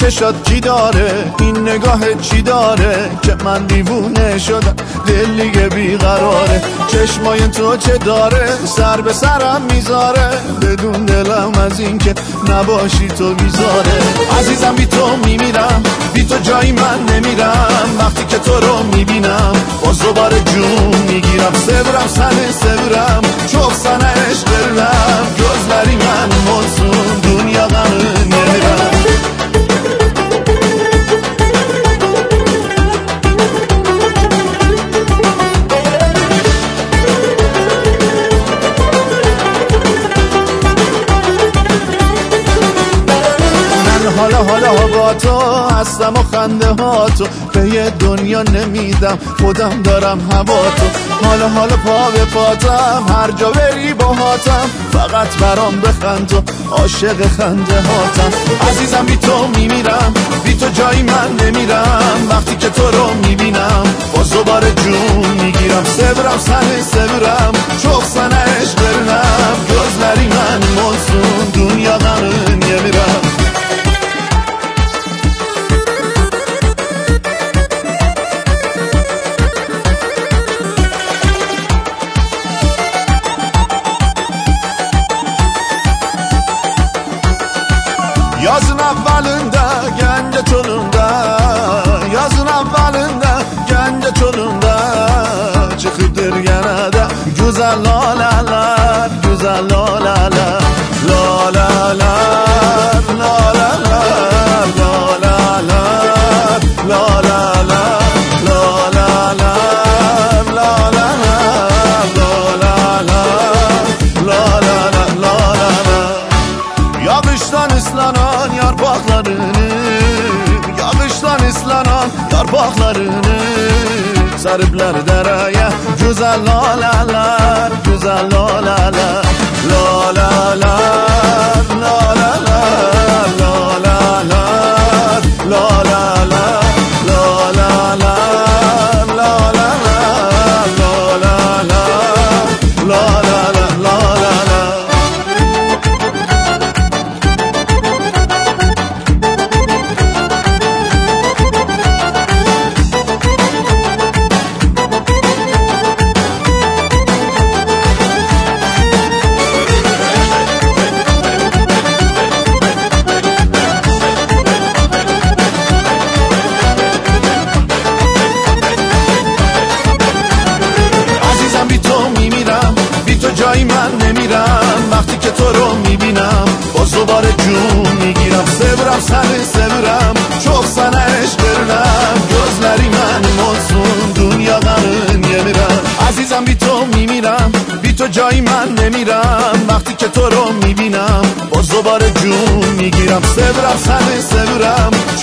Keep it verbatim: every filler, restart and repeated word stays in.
چشات چی داره، این نگاه چی داره که من دیوونه شدم، دل دیگه بیقراره. چشمای تو چه داره، سر به سرم میذاره، بدون دلم از این که نباشی تو بیزاره. عزیزم بی تو میمیرم، بی تو جایی من نمیرم، وقتی که تو رو میبینم باز دوباره جون میگیرم. سبرم سنه سبرم چوب سنه عشق برم، جز بری من منسون دنیا غم نمیرم. حالا حالا با تو هستم و خنده ها تو، به یه دنیا نمیدم خودم دارم هوا تو. حالا حالا پا به پاتم هر جا بری با هاتم، فقط برام بخند تو عاشق خنده هاتم. عزیزم بی تو میمیرم، بی تو جایی من نمیرم، وقتی که تو رو میبینم باز دوباره جون میگیرم. سبرم سنه سبرم چوب سنه عشق برنم، جز نری من منسون دنیا غم نمیرم. Yazın avvalında gence çolunda, yazın avvalında gence çolunda, çıkıptır yanada güzel lalalar, güzel lalalar, lalalar, lalalar, lalalar, lalalar, lalalar, lalalar, lalalar, lalalar. Yağıştan ıslanan yarpaklarını, yağıştan ıslanan yarpaklarını sarıplar deraya, güzel lalalar, güzel lalalar, lalalar, lalalar, lalalar, lalalar, lalalar, lalalar, lalalar, lalalar, lalalar. جایی من نمیرم، وقتی که تو رو میبینم باز دوباره جون میگیرم. سبرم سنه سبرم چوب سنه عشق برنم، جز نری من منسون دنیا غم نمیرم. عزیزم بی تو میمیرم، بی تو جایی من نمیرم، وقتی که تو رو میبینم باز دوباره جون میگیرم. سبرم سنه سبرم